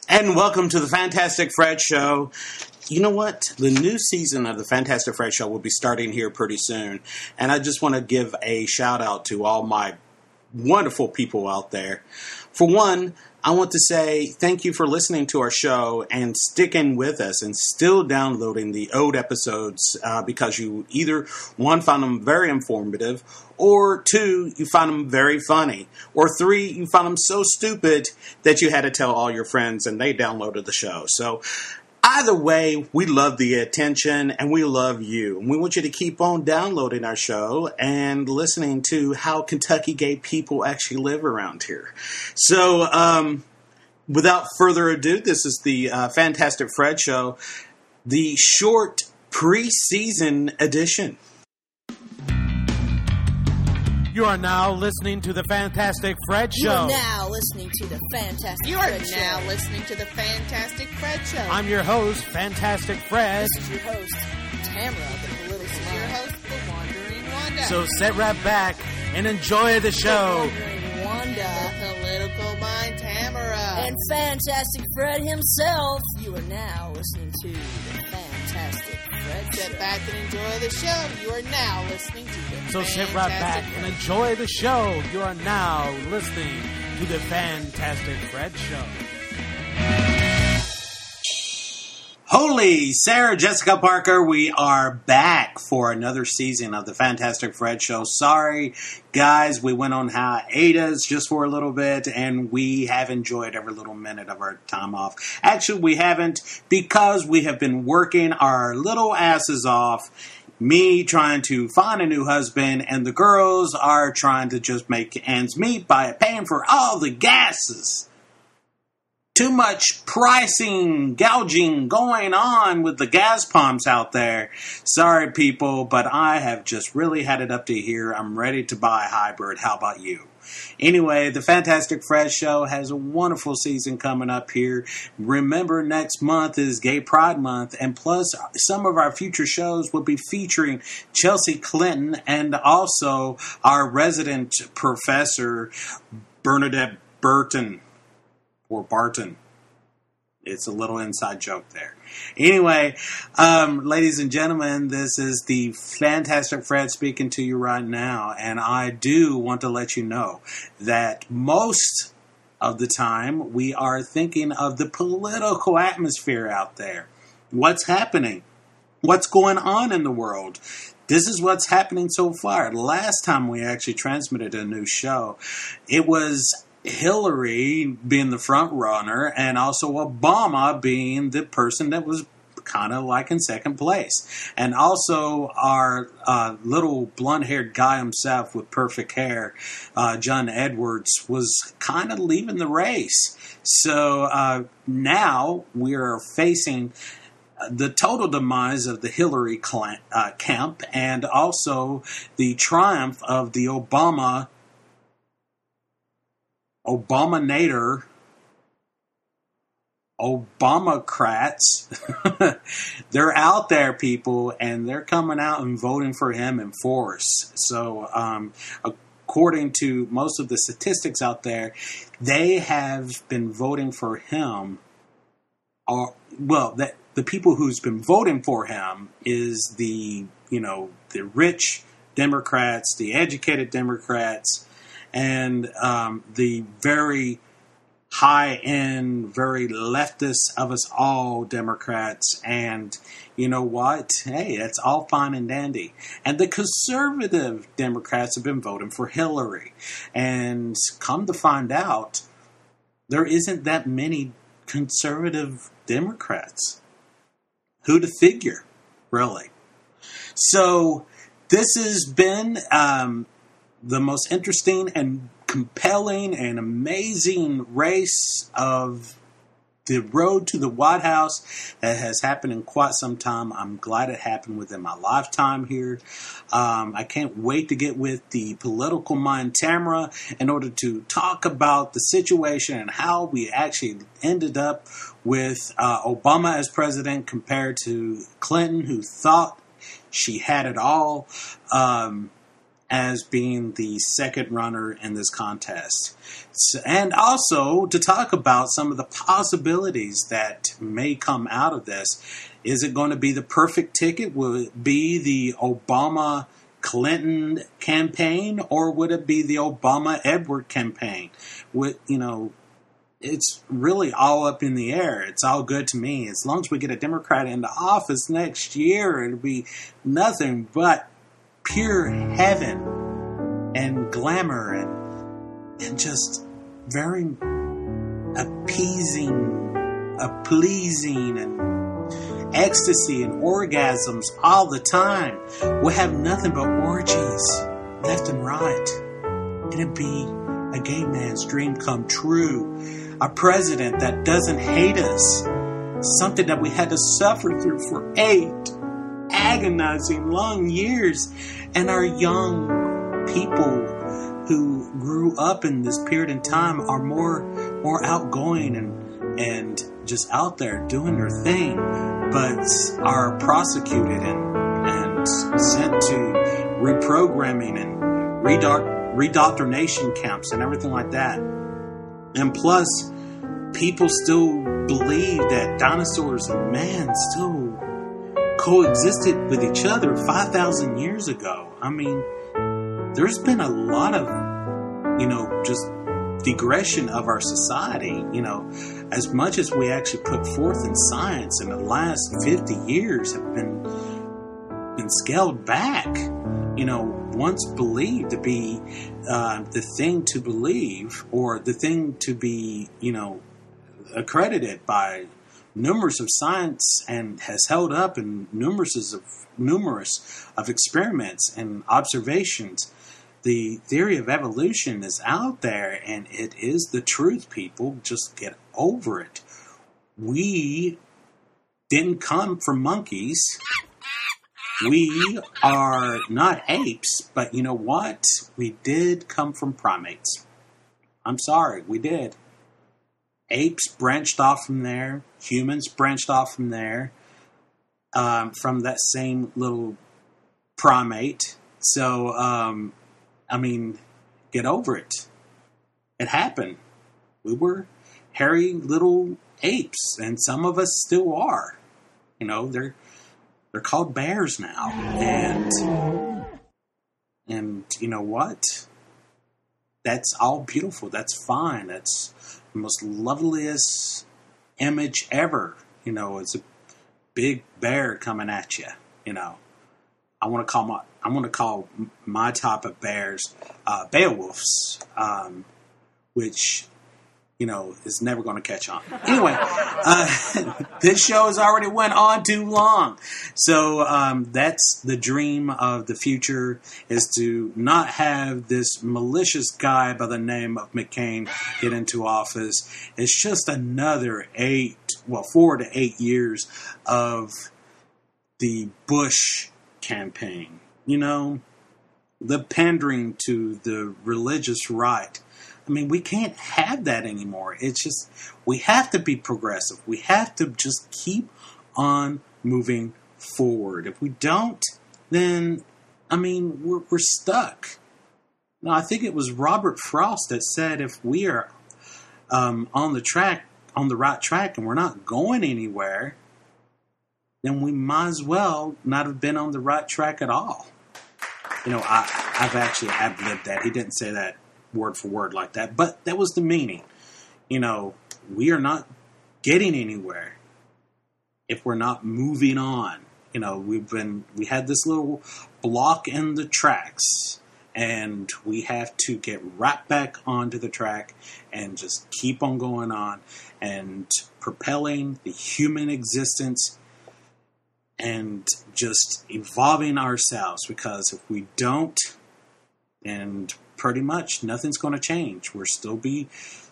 And welcome to the Fantastic Fred Show. You know what? The new season of the Fantastic Fred Show will be starting here pretty soon. And I just want to give a shout out to all my wonderful people out there. For one, I want to say thank you for listening to our show and sticking with us and still downloading the old episodes because you either, one, found them very informative, or two, you found them very funny, or three, you found them so stupid that you had to tell all your friends and they downloaded the show. So either way, we love the attention and we love you. And we want you to keep on downloading our show and listening to how Kentucky gay people actually live around here. So, without further ado, this is the Fantastic Fred Show, the short preseason edition. You are now listening to the Fantastic Fred Show. You are now listening to the Fantastic Fred Show. You are now listening to the Fantastic Fred Show. I'm your host, Fantastic Fred. This is your host, Tamara, the political This is your host, the Wandering Wanda. So sit right back and enjoy the show. Wandering Wanda. The political mind, Tamara. And Fantastic Fred himself. You are now listening to the Fantastic Fred Show. Sit back and enjoy the show. You are now listening to the So Fantastic sit right back and enjoy the show. You are now listening to the Fantastic Fred Show. Holy Sarah Jessica Parker, we are back for another season of the Fantastic Fred Show. Sorry, guys, we went on hiatus just for a little bit, and we have enjoyed every little minute of our time off. Actually, we haven't, because we have been working our little asses off. Me trying to find a new husband, and the girls are trying to just make ends meet by paying for all the gases. Too much pricing, gouging going on with the gas pumps out there. Sorry, people, but I have just really had it up to here. I'm ready to buy a hybrid. How about you? Anyway, the Fantastic Fred Show has a wonderful season coming up here. Remember, next month is Gay Pride Month, and plus some of our future shows will be featuring Chelsea Clinton and also our resident professor, Bernadette Burton. Or Barton. It's a little inside joke there. Anyway, ladies and gentlemen, this is the Fantastic Fred speaking to you right now. And I do want to let you know that most of the time we are thinking of the political atmosphere out there. What's happening? What's going on in the world? This is what's happening so far. Last time we actually transmitted a new show, it was Hillary being the front runner and also Obama being the person that was kind of like in second place. And also our little blonde-haired guy himself with perfect hair, John Edwards, was kind of leaving the race. So now we are facing the total demise of the Hillary camp and also the triumph of the Obamanator, Obamacrats. They're out there, people, and they're coming out and voting for him in force. So, according to most of the statistics out there, they have been voting for him. The people who's been voting for him is the rich Democrats, the educated Democrats, and the very high-end, very leftist of us all Democrats. And you know what? Hey, it's all fine and dandy. And the conservative Democrats have been voting for Hillary. And come to find out, there isn't that many conservative Democrats. Who'd have figured, really? So this has been the most interesting and compelling and amazing race of the road to the White House that has happened in quite some time. I'm glad it happened within my lifetime here. I can't wait to get with the political mind Tamara in order to talk about the situation and how we actually ended up with Obama as president compared to Clinton, who thought she had it all. as being the second runner in this contest. And also to talk about some of the possibilities that may come out of this. Is it going to be the perfect ticket? Will it be the Obama-Clinton campaign, or would it be the Obama-Edward campaign? It's really all up in the air. It's all good to me. As long as we get a Democrat into office next year, it'll be nothing but pure heaven and glamour and just very pleasing and ecstasy and orgasms all the time. We'll have nothing but orgies left and right. It'd be a gay man's dream come true. A president that doesn't hate us. Something that we had to suffer through for 8 agonizing long years. And our young people who grew up in this period in time are more outgoing and just out there doing their thing, but are prosecuted and sent to reprogramming and redoctrination camps and everything like that. And plus, people still believe that dinosaurs and man still coexisted with each other 5,000 years ago. I mean, there's been a lot of, just digression of our society. As much as we actually put forth in science in the last 50 years have been scaled back. Once believed to be the thing to believe, or the thing to be, accredited by numerous of science and has held up in numerous of experiments and observations. The theory of evolution is out there, and it is the truth, people. Just get over it. We didn't come from monkeys. We are not apes, but you know what? We did come from primates. I'm sorry, we did. Apes branched off from there. Humans branched off from there. From that same little primate. So, get over it. It happened. We were hairy little apes, and some of us still are. They're called bears now. And you know what? That's all beautiful. That's fine. That's the most loveliest image ever. It's a big bear coming at you. I want to call my type of bears Beowulfs, which is never going to catch on. Anyway, this show has already went on too long. So that's the dream of the future, is to not have this malicious guy by the name of McCain get into office. It's just another 4 to 8 years of the Bush campaign. The pandering to the religious right. We can't have that anymore. It's just, we have to be progressive. We have to just keep on moving forward. If we don't, then, we're stuck. Now, I think it was Robert Frost that said if we are on the right track, and we're not going anywhere, then we might as well not have been on the right track at all. I've actually ad-libbed that. He didn't say that word for word like that, but that was the meaning. We are not getting anywhere if we're not moving on. We had this little block in the tracks, and we have to get right back onto the track and just keep on going on and propelling the human existence and just evolving ourselves, because if we don't, and pretty much nothing's going to change. We'll still be,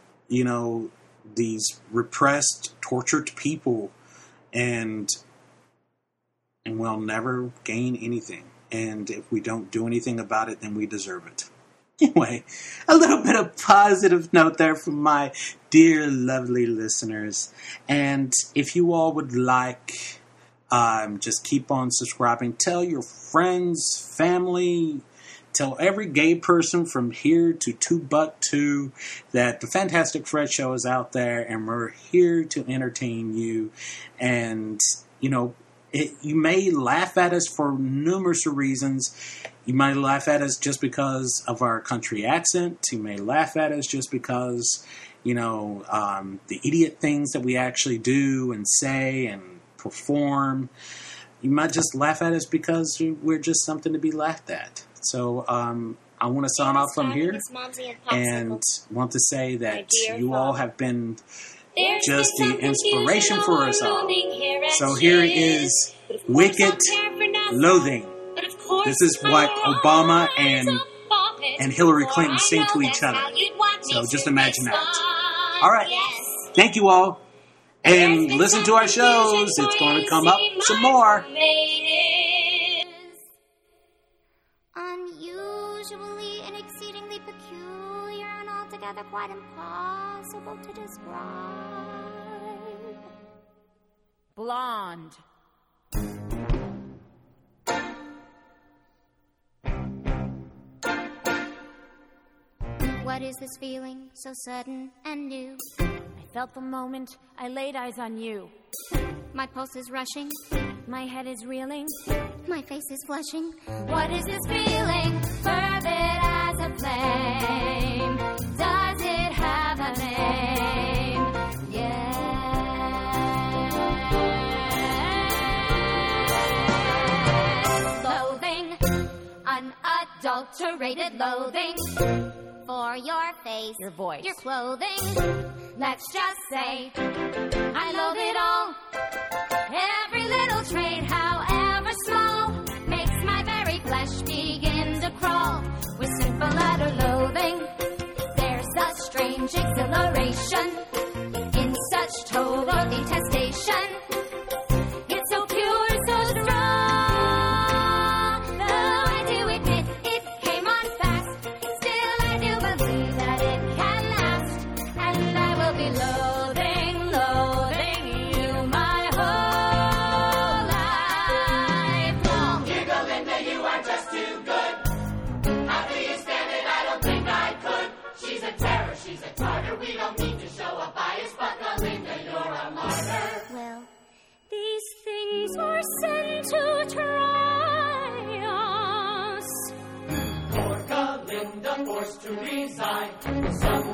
these repressed, tortured people, and we'll never gain anything. And if we don't do anything about it, then we deserve it. Anyway, a little bit of positive note there from my dear, lovely listeners. And if you all would like, just keep on subscribing. Tell your friends, family, tell every gay person from here to Timbuktu that the Fantastic Fred Show is out there, and we're here to entertain you. And, you know, you may laugh at us for numerous reasons. You might laugh at us just because of our country accent. You may laugh at us just because, you know, the idiot things that we actually do and say and perform. You might just laugh at us because we're just something to be laughed at. So I want to sign off from here and want to say that you all have been just the inspiration for us all. So here is Wicked Loathing. This is what Obama and Hillary Clinton say to each other. So just imagine that. All right. Thank you all. And listen to our shows. It's going to come up some more. Unusually and exceedingly peculiar and altogether quite impossible to describe. Blonde. What is this feeling so sudden and new? I felt the moment I laid eyes on you. My pulse is rushing. My head is reeling. My face is flushing. What is this feeling? Fervid as a flame. Does it have a name? Yeah. Loathing. Unadulterated loathing. For your face, your voice, your clothing. Let's just say I loathe it all. Every little trait, however small, makes my very flesh begin to crawl. With simple utter loathing, there's a strange exhilaration in such total detestation. It's so pure, so strong. Though I do admit it came on fast, still I do believe that it can last. And I will be loathing you my whole life long. Giggle, Linda, you are just too good. After you stand it, I don't think I could. She's a terror, she's a tartar. We don't need to show a bias, but Linda, you're a martyr. Well, These things were sent to try us. Poor Linda forced to resign. Some